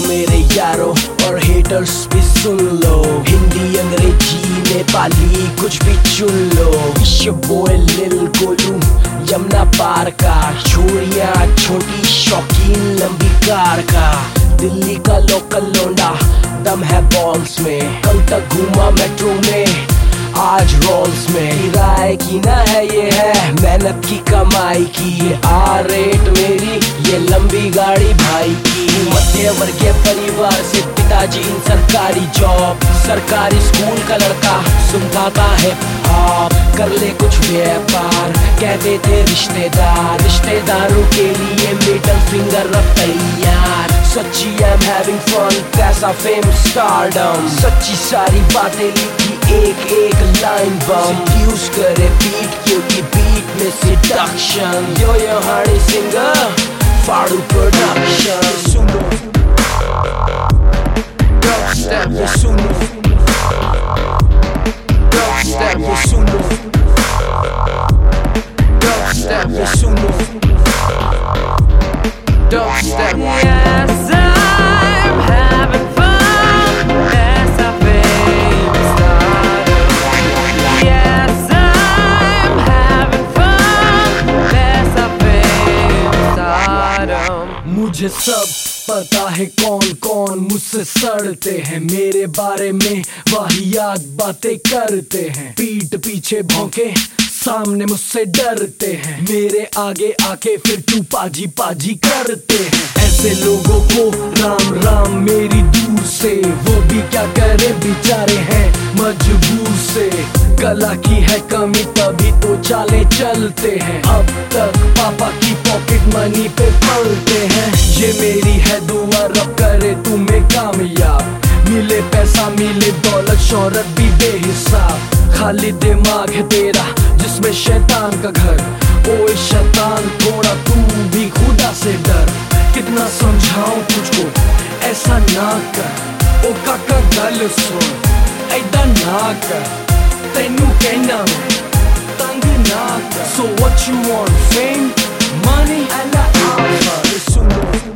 मेरे यारों और हेटर्स भी सुन लो, हिंदी अंग्रेजी नेपाली कुछ भी चुन लो। बोय लिल गोलू यमुना पार का, छोरियां छोटी शौकीन लंबी कार का। दिल्ली का लोकल लौंडा दम है बॉल्स में, कल तक घूमा मेट्रो में आज रोल्स में। किराए की ना है ये है मेहनत की कमाई की, रेट मेरी ये लंबी गाड़ी भाई की। मध्य वर्गीय परिवार से पिताजी इन सरकारी जॉब, सरकारी स्कूल का लड़का सुनता है आप, कर ले कुछ व्यापार कहते थे रिश्तेदार, रिश्तेदारों के लिए मिडल फिंगर रख तैयार। सच्ची I'm having fun, पैसा फेम स्टारडम, सच्ची सारी बातें लिखी एक एक लाइन बम। यूज करे बीट क्योंकि बीट में सिडक्शन, यो हाड़ी सिंगर फाड़ू प्रोडक्शन। सुनो डबस्टेप ये सुनो, डबस्टेप ये सुनो, डबस्टेप ये सुनो, dubstep. Yes, I'm having fun. Yes, I feel stardom. Yes, I'm having fun. Yes, I feel stardom. मुझे सब पता है कौन कौन मुझसे सड़ते हैं, मेरे बारे में वाहियात बातें करते हैं। पीठ पीछे भौंके सामने मुझसे डरते हैं, मेरे आगे आके फिर तू पाजी पाजी करते हैं। ऐसे लोगों को राम राम मेरी दूर से, वो भी क्या करे बेचारे हैं मजबूर से। कला की है कमी तभी तो चाले चलते हैं, अब तक पापा की पॉकेट मनी पे पलते हैं। ये मेरी है दुआ रब करे तुम्हें कामयाब, मिले पैसा मिले दौलत शोहरत भी बेहिसाब। खाली दिमाग है तेरा जिसमें शैतान का घर, ओए शैतान थोड़ा तू भी खुदा से डर। कितना समझाऊं तुझको ऐसा ना कर, ओ काका गल सुन ऐदा ना कर, तेनू कहना मैं तंग ना कर। So what you want, fame, money, and the alpha?